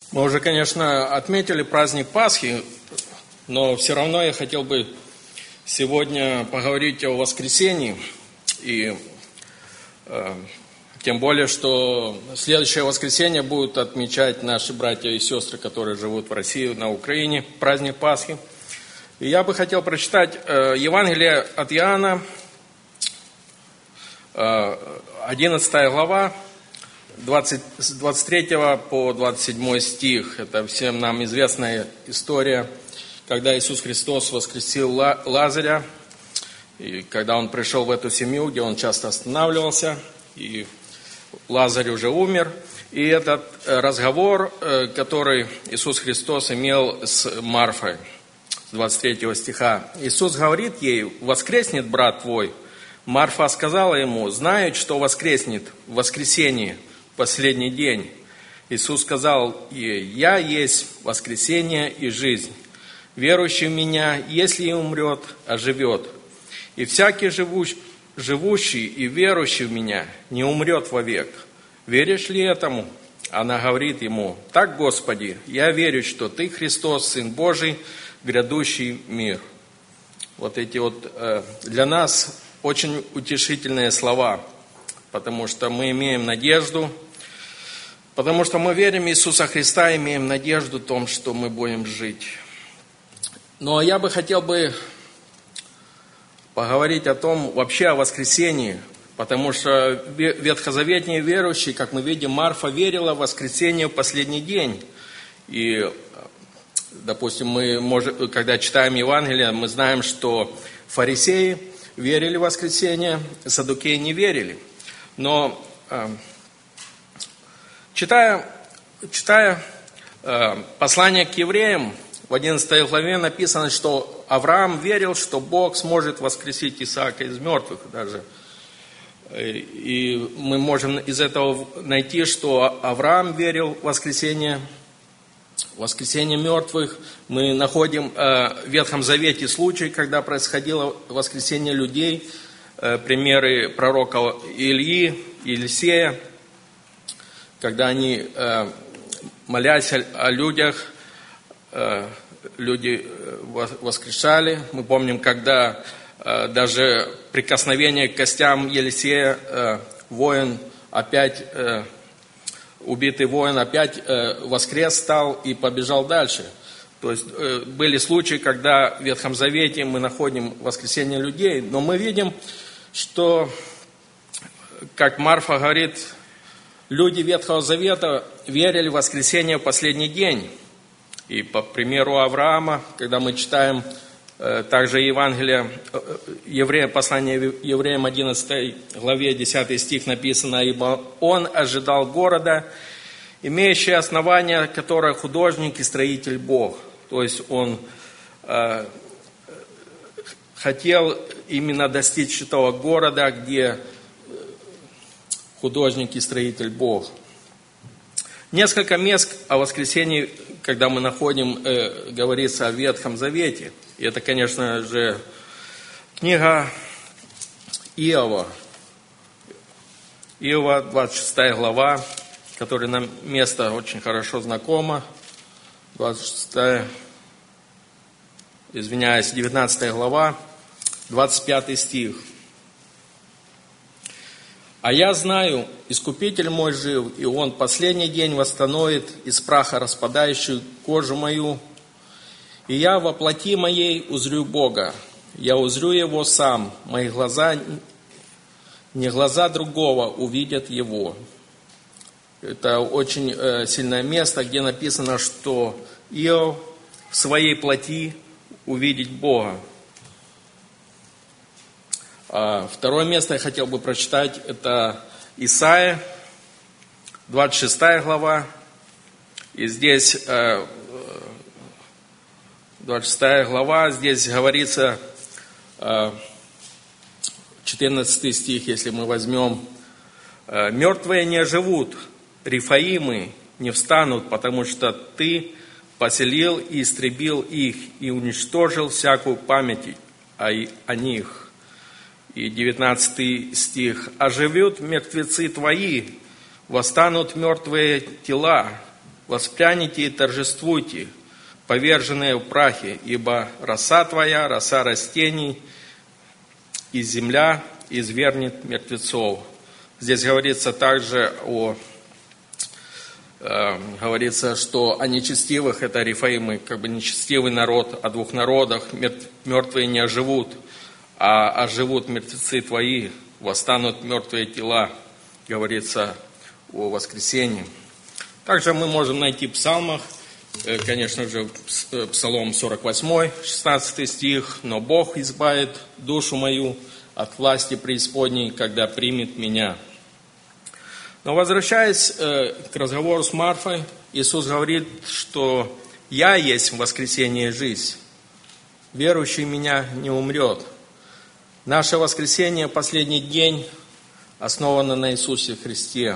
Мы уже, конечно, отметили праздник Пасхи, но все равно я хотел бы сегодня поговорить о воскресении. И тем более, что следующее воскресенье будут отмечать наши братья и сестры, которые живут в России, на Украине, праздник Пасхи. И я бы хотел прочитать Евангелие от Иоанна, 11 глава, с 23 по 27 стих. Это всем нам известная история, когда Иисус Христос воскресил Лазаря, и когда Он пришел в эту семью, где Он часто останавливался, и Лазарь уже умер. И этот разговор, который Иисус Христос имел с Марфой, с 23 стиха. Иисус говорит ей: «Воскреснет брат твой». Марфа сказала ему: «Знаю, что воскреснет в воскресенье, последний день». Иисус сказал ей: «Я есть воскресение и жизнь. Верующий в Меня, если и умрет, оживет. И всякий живущий и верующий в Меня не умрет вовек. Веришь ли этому?» Она говорит ему: «Так, Господи, я верю, что Ты Христос, Сын Божий, грядущий в мир». Вот эти вот для нас очень утешительные слова, потому что мы имеем надежду, потому что мы верим в Иисуса Христа, имеем надежду в том, что мы будем жить. Но я бы хотел поговорить о том, вообще о воскресении, потому что ветхозаветные верующие, как мы видим, Марфа верила в воскресенье в последний день. И, допустим, мы, когда читаем Евангелие, мы знаем, что фарисеи верили в воскресенье, саддукеи не верили. Но читая послание к евреям, в 11 главе написано, что Авраам верил, что Бог сможет воскресить Исаака из мертвых даже. И мы можем из этого найти, что Авраам верил в воскресение мертвых. Мы находим в Ветхом Завете случаи, когда происходило воскресение людей, примеры пророка Ильи, Елисея, когда они, молясь о людях, люди воскрешали. Мы помним, когда даже прикосновение к костям Елисея, убитый воин опять воскрес стал и побежал дальше. То есть были случаи, когда в Ветхом Завете мы находим воскресение людей, но мы видим, что, как Марфа говорит, люди Ветхого Завета верили в воскресение в последний день. И по примеру Авраама, когда мы читаем также Евангелие, послание евреям 11 главе 10 стих написано: «Ибо он ожидал города, имеющий основания, которое художник и строитель Бог». То есть он хотел именно достичь этого города, где художник и строитель Бог. Несколько мест о воскресении, когда мы находим, говорится о Ветхом Завете. И это, конечно же, книга Иова. Иова, 26 глава, которая нам место очень хорошо знакомо. 19 глава, 25 стих. «А я знаю, Искупитель мой жив, и Он последний день восстановит из праха распадающую кожу мою. И я во плоти моей узрю Бога, я узрю Его сам, мои глаза, не глаза другого, увидят Его». Это очень сильное место, где написано, что Иов в своей плоти увидит Бога. Второе место я хотел бы прочитать, это Исайя, 26 глава. И здесь, 26 глава, здесь говорится, 14 стих, если мы возьмем: «Мертвые не оживут, Рифаимы не встанут, потому что Ты поселил и истребил их, и уничтожил всякую память о них». И 19 стих: «Оживут мертвецы твои, восстанут мертвые тела, воспряните и торжествуйте, поверженные в прахе, ибо роса твоя, роса растений, и земля извергнет мертвецов». Здесь говорится также говорится, что о нечестивых, это рефаимы, как бы нечестивый народ, о двух народах, мертвые не оживут, а оживут мертвецы твои, восстанут мертвые тела, говорится о воскресении. Также мы можем найти в псалмах, конечно же, Псалом 48, 16 стих: «Но Бог избавит душу мою от власти преисподней, когда примет меня». Но возвращаясь к разговору с Марфой, Иисус говорит, что «Я есть воскресение и жизнь, верующий в Меня не умрет». Наше воскресение, последний день, основано на Иисусе Христе.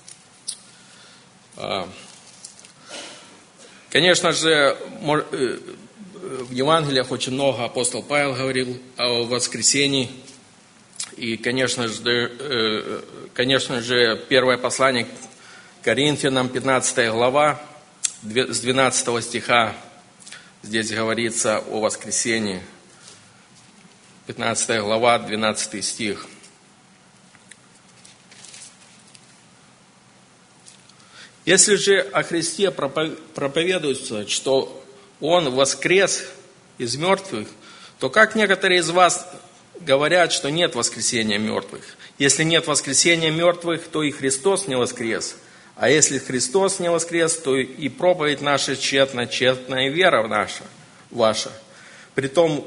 Конечно же, в Евангелиях очень много апостол Павел говорил о воскресении. И, конечно же, первое послание к Коринфянам, 15 глава, с 12 стиха, здесь говорится о воскресении. 15 глава, 12 стих. «Если же о Христе проповедуется, что Он воскрес из мертвых, то как некоторые из вас говорят, что нет воскресения мертвых? Если нет воскресения мертвых, то и Христос не воскрес. А если Христос не воскрес, то и проповедь наша тщетна, тщетна и вера наша, ваша. Притом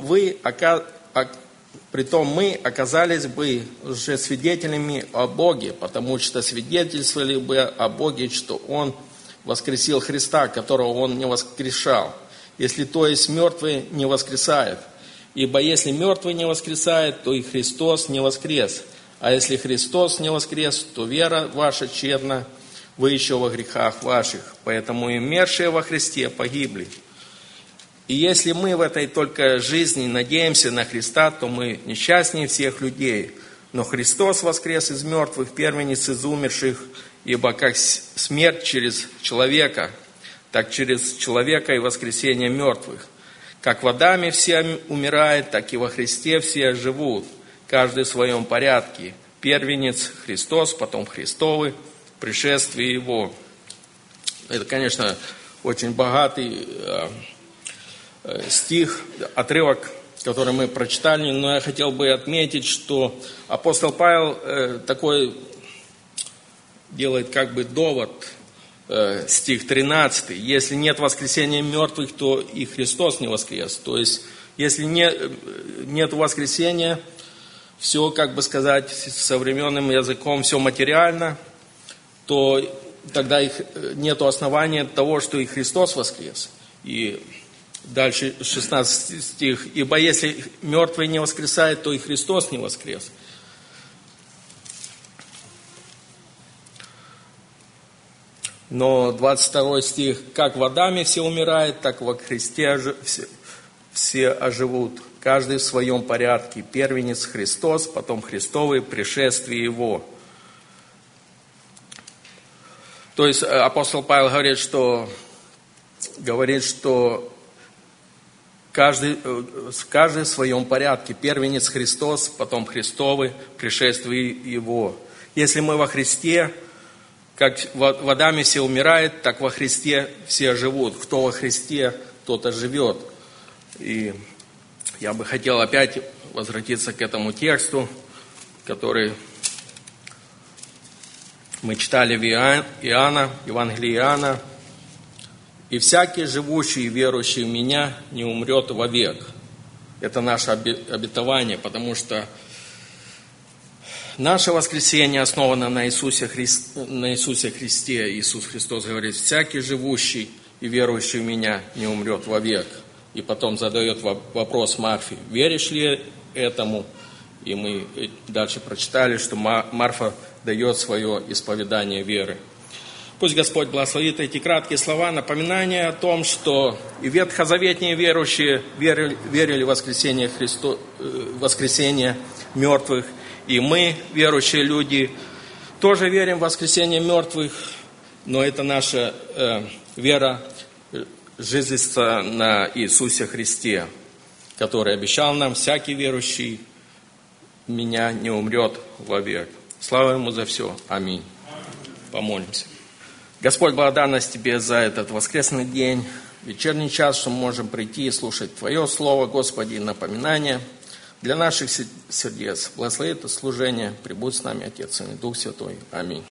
мы оказались бы уже свидетелями о Боге, потому что свидетельствовали бы о Боге, что Он воскресил Христа, которого Он не воскрешал. Если то есть мертвый не воскресает. Ибо если мертвый не воскресает, то и Христос не воскрес. А если Христос не воскрес, то вера ваша тщетна, вы еще во грехах ваших. Поэтому и умершие во Христе погибли. И если мы в этой только жизни надеемся на Христа, то мы несчастнее всех людей. Но Христос воскрес из мертвых, первенец из умерших, ибо как смерть через человека, так через человека и воскресение мертвых. Как в Адаме все умирают, так и во Христе все живут, каждый в своем порядке. Первенец Христос, потом Христовы, пришествие Его». Это, конечно, очень богатый стих, отрывок, который мы прочитали, но я хотел бы отметить, что апостол Павел такой делает как бы довод, стих 13. «Если нет воскресения мертвых, то и Христос не воскрес». То есть, если нет воскресения, все, как бы сказать, современным языком, все материально, то тогда нет основания того, что и Христос воскрес. И дальше 16 стих. «Ибо если мертвый не воскресает, то и Христос не воскрес». Но 22 стих: «Как в Адаме все умирают, так во Христе все оживут, каждый в своем порядке. Первенец Христос, потом Христовы, пришествие Его». То есть апостол Павел говорит, что каждый в своем порядке. Первенец Христос, потом Христовы, пришествие Его. Если мы во Христе, как в Адаме все умирают, так во Христе все живут. Кто во Христе, тот и живет. И я бы хотел опять возвратиться к этому тексту, который мы читали в Евангелии Иоанна. «И всякий, живущий и верующий в Меня, не умрет вовек». Это наше обетование, потому что наше воскресение основано на Иисусе Христе. Иисус Христос говорит: «Всякий, живущий и верующий в Меня, не умрет вовек». И потом задает вопрос Марфе: «Веришь ли этому?» И мы дальше прочитали, что Марфа дает свое исповедание веры. Пусть Господь благословит эти краткие слова, напоминание о том, что и ветхозаветные верующие верили в воскресение мертвых, и мы, верующие люди, тоже верим в воскресение мертвых, но это наше вера жизнится на Иисусе Христе, который обещал нам: всякий верующий в Меня не умрет вовек. Слава Ему за все. Аминь. Помолимся. Господь, благодарность Тебе за этот воскресный день, вечерний час, что мы можем прийти и слушать Твое Слово, Господи, напоминание для наших сердец. Благослови это служение. Пребудь с нами, Отец и Дух Святой. Аминь.